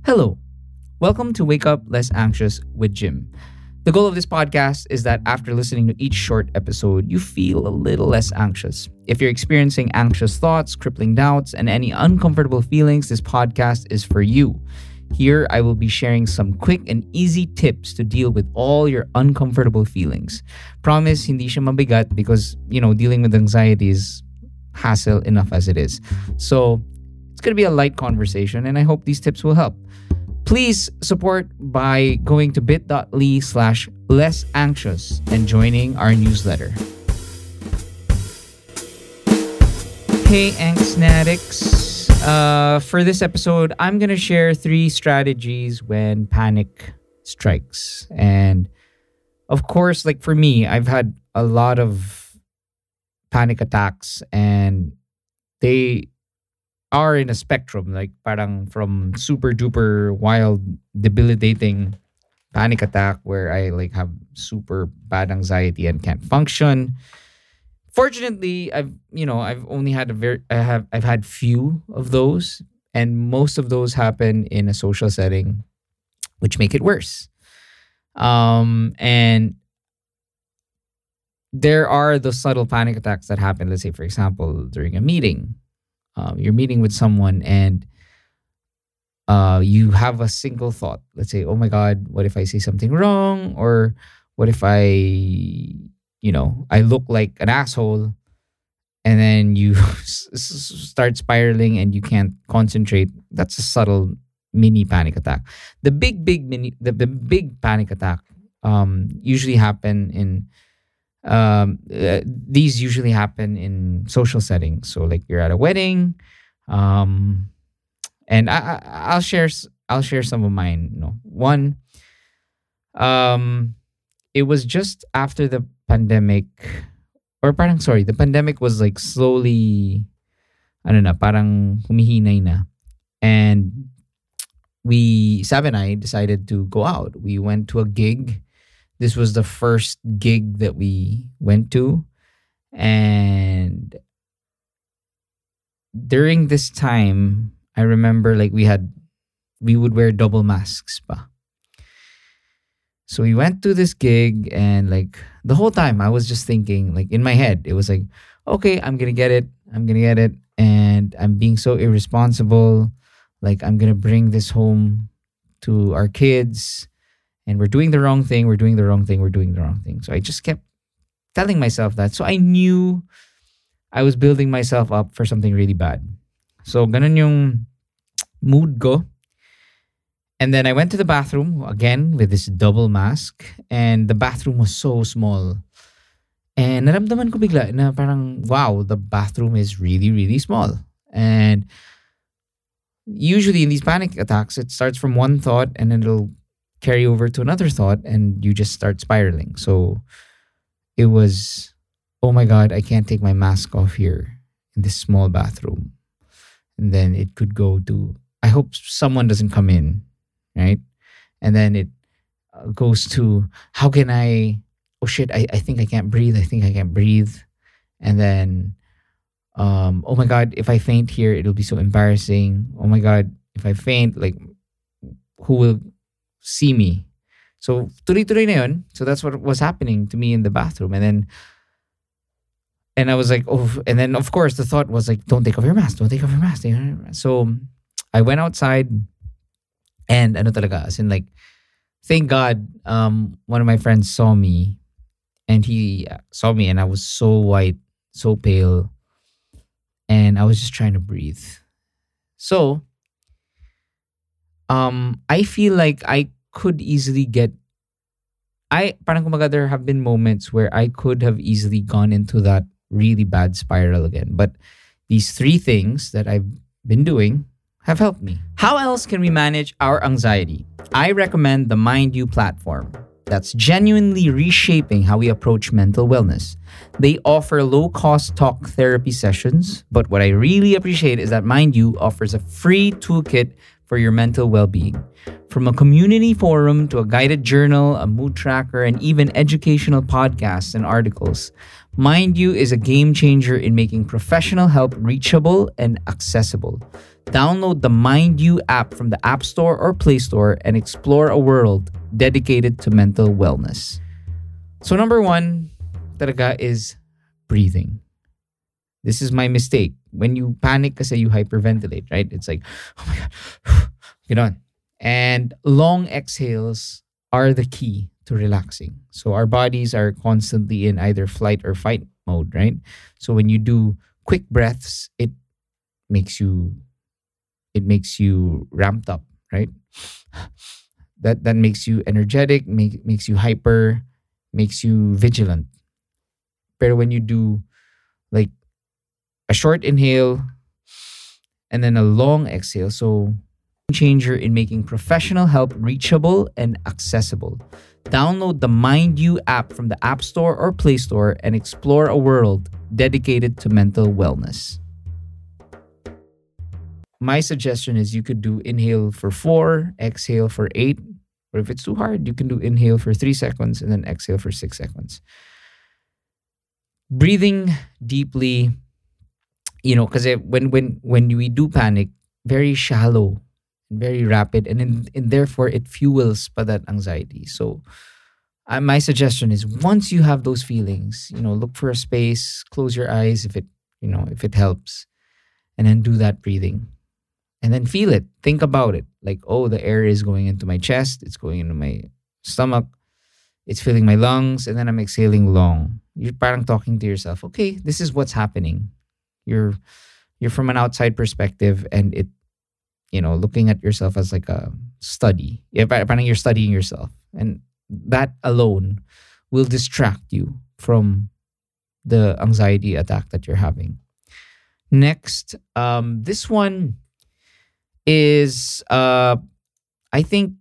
Hello. Welcome to Wake Up Less Anxious with Jim. The goal of this podcast is that after listening to each short episode, you feel a little less anxious. If you're experiencing anxious thoughts, crippling doubts, and any uncomfortable feelings, this podcast is for you. Here, I will be sharing some quick and easy tips to deal with all your uncomfortable feelings. Promise, hindi siya mabigat because, dealing with anxiety is hassle enough as it is. So, it's going to be a light conversation and I hope these tips will help. Please support by going to bit.ly/lessanxious and joining our newsletter. Hey, Anxnatics. For this episode, I'm going to share 3 strategies when panic strikes. And of course, like for me, I've had a lot of panic attacks and they are in a spectrum, like parang from super duper wild debilitating panic attack where I like have super bad anxiety and can't function. Fortunately, I've only had I've had few of those, and most of those happen in a social setting, which make it worse. And there are those subtle panic attacks that happen, let's say for example during a meeting. You're meeting with someone and you have a single thought. Let's say, oh my God, what if I say something wrong? Or what if I look like an asshole? And then you start spiraling and you can't concentrate. That's a subtle mini panic attack. The big panic attack usually happen in these usually happen in social settings. So like you're at a wedding, and I'll share some of mine. One, it was just after the pandemic, the pandemic was like slowly, parang humihinay na, and Sab and I decided to go out. We went to a gig. This was the first gig that we went to. And during this time, I remember like we would wear double masks pa. So we went to this gig and like the whole time I was just thinking, like in my head, it was like, okay, I'm going to get it. And I'm being so irresponsible. Like I'm going to bring this home to our kids. And we're doing the wrong thing. So I just kept telling myself that. So I knew I was building myself up for something really bad. So ganun yung mood ko. And then I went to the bathroom again with this double mask. And the bathroom was so small. And naramdaman ko bigla na parang, wow, the bathroom is really, really small. And usually in these panic attacks, it starts from one thought and then it'll carry over to another thought and you just start spiraling. So it was, oh my God, I can't take my mask off here in this small bathroom. And then it could go to, I hope someone doesn't come in, right? And then it goes to, how can I, oh shit, I think I can't breathe. And then, oh my God, if I faint here, it'll be so embarrassing. Oh my God, if I faint, like, who will see me? So tuloy-tuloy na yun. So that's what was happening to me in the bathroom. And I was like, oh, and then of course the thought was like, don't take off your mask. So I went outside and as in like, thank God, one of my friends saw me and he saw me and I was so white, so pale, and I was just trying to breathe. So I feel like I could easily parang kumaga there have been moments where I could have easily gone into that really bad spiral again. But these 3 things that I've been doing have helped me. How else can we manage our anxiety? I recommend the Mind You platform. That's genuinely reshaping how we approach mental wellness. They offer low-cost talk therapy sessions, but what I really appreciate is that Mind You offers a free toolkit for your mental well-being. From a community forum to a guided journal, a mood tracker, and even educational podcasts and articles, Mind You is a game changer in making professional help reachable and accessible. Download the Mind You app from the App Store or Play Store and explore a world dedicated to mental wellness. So number one talaga is breathing. This is my mistake. When you panic kasi you hyperventilate, right? It's like, oh my God, get on. And long exhales are the key to relaxing. So our bodies are constantly in either flight or fight mode, right? So when you do quick breaths, makes you it makes you ramped up, right? That makes you energetic, makes you hyper, makes you vigilant. But when you do like a short inhale and then a long exhale, so changer in making professional help reachable and accessible. Download the Mind You app from the App Store or Play Store and explore a world dedicated to mental wellness. My suggestion is you could do inhale for 4, exhale for 8. Or if it's too hard, you can do inhale for 3 seconds and then exhale for 6 seconds. Breathing deeply, because when we do panic, very shallow, very rapid, and therefore it fuels pa that anxiety. So my suggestion is once you have those feelings, look for a space, close your eyes if it helps, and then do that breathing. And then feel it. Think about it. Like, oh, the air is going into my chest, it's going into my stomach, it's filling my lungs, and then I'm exhaling long. You're parang talking to yourself, okay, this is what's happening. You're from an outside perspective, and looking at yourself as like a study. Yeah, parang you're studying yourself. And that alone will distract you from the anxiety attack that you're having. Next, this one is I think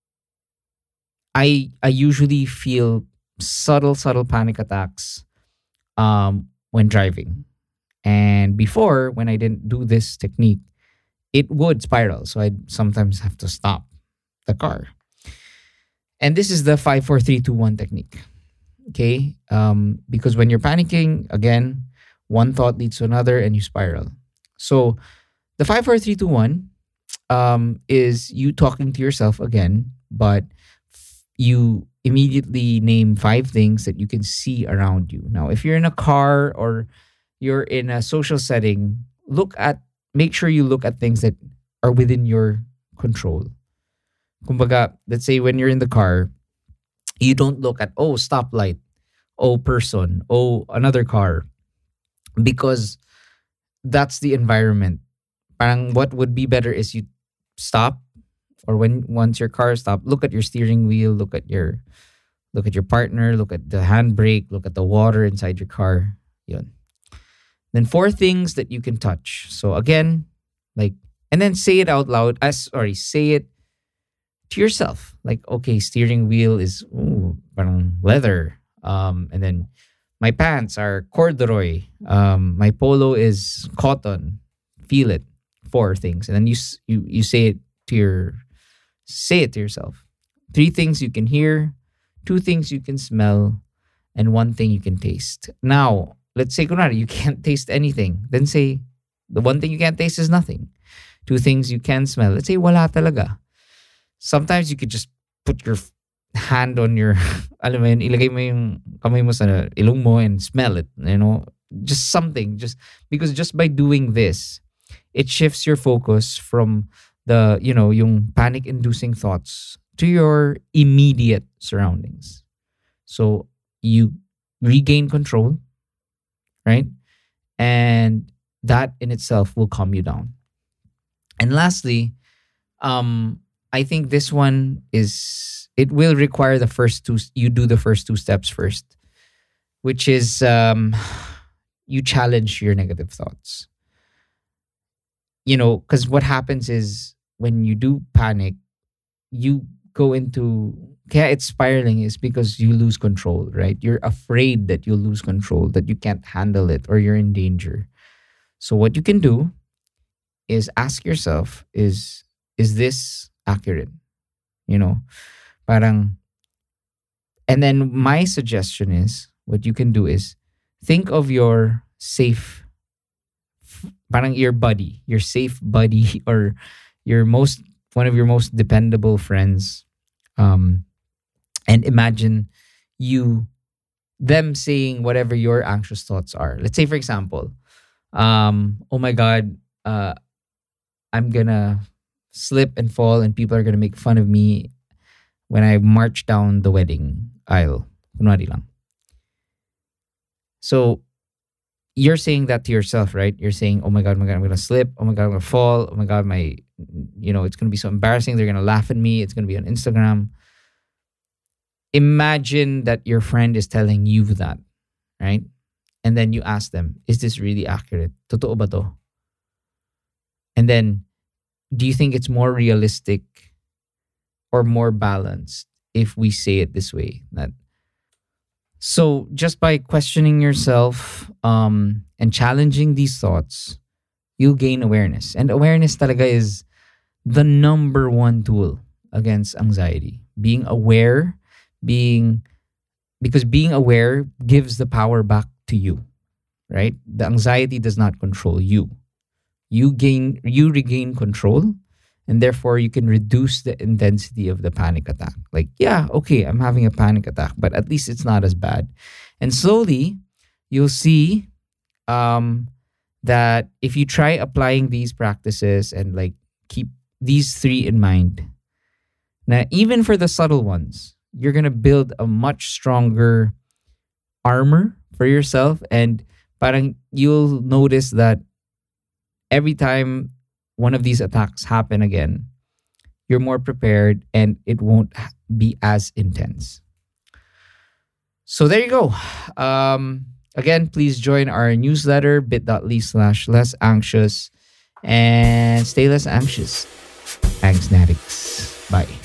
I usually feel subtle panic attacks when driving. And before, when I didn't do this technique, it would spiral. So I'd sometimes have to stop the car. And this is the 5 4 3 2 1 technique. Okay? Because when you're panicking, again, one thought leads to another and you spiral. So the 5 4 3 2 1 is you talking to yourself again, but you immediately name 5 things that you can see around you. Now, if you're in a car or you're in a social setting, make sure you look at things that are within your control. Kumbaga, let's say when you're in the car, you don't look at, oh, stoplight, oh, person, oh, another car, because that's the environment. Parang what would be better is you stop, or once your car stop, look at your steering wheel, look at your partner, look at the handbrake, look at the water inside your car. Yun. Then 4 things that you can touch. So again, and then say it out loud. Say it to yourself. Like, okay, steering wheel is parang leather. And then my pants are corduroy. My polo is cotton. Feel it. 4 things, and then you say it to yourself. 3 things you can hear, 2 things you can smell, and 1 thing you can taste. Now, let's say kunwari, you can't taste anything. Then say the 1 thing you can't taste is nothing. 2 things you can smell. Let's say wala talaga. Sometimes you could just put your hand on your, alam mo yun, ilagay mo yung kamay mo sa ilong mo and smell it. Just something. Because just by doing this, it shifts your focus from the, yung panic-inducing thoughts to your immediate surroundings. So you regain control, right? And that in itself will calm you down. And lastly, I think this one it will require you do the first 2 steps first, which is you challenge your negative thoughts. Because what happens is when you do panic, you go into, kaya it's spiraling is because you lose control, right? You're afraid that you'll lose control, that you can't handle it or you're in danger. So what you can do is ask yourself, is this accurate? Parang, and then my suggestion is, what you can do is think of your safe parang your buddy, your safe buddy, or your most one of your most dependable friends. Um, and imagine you them saying whatever your anxious thoughts are. Let's say, for example, oh my God, I'm gonna slip and fall, and people are gonna make fun of me when I march down the wedding aisle. Kunwari lang. So you're saying that to yourself, right? You're saying, oh my God, I'm gonna slip. Oh my God, I'm gonna fall. Oh my God, it's gonna be so embarrassing. They're gonna laugh at me. It's gonna be on Instagram. Imagine that your friend is telling you that, right? And then you ask them, is this really accurate? Totoo ba to? And then, do you think it's more realistic or more balanced if we say it this way? That so just by questioning yourself and challenging these thoughts, you'll gain awareness. And awareness talaga is the number one tool against anxiety. Being aware, because being aware gives the power back to you, right? The anxiety does not control you. You regain control, and therefore you can reduce the intensity of the panic attack. Like, yeah, okay, I'm having a panic attack, but at least it's not as bad. And slowly you'll see that if you try applying these practices and like keep these three in mind, now even for the subtle ones, you're gonna build a much stronger armor for yourself, and parang you'll notice that every time one of these attacks happen again, you're more prepared and it won't be as intense. So there you go. Again, please join our newsletter, bit.ly/less anxious, and stay less anxious. Thanks, Nadix. Bye.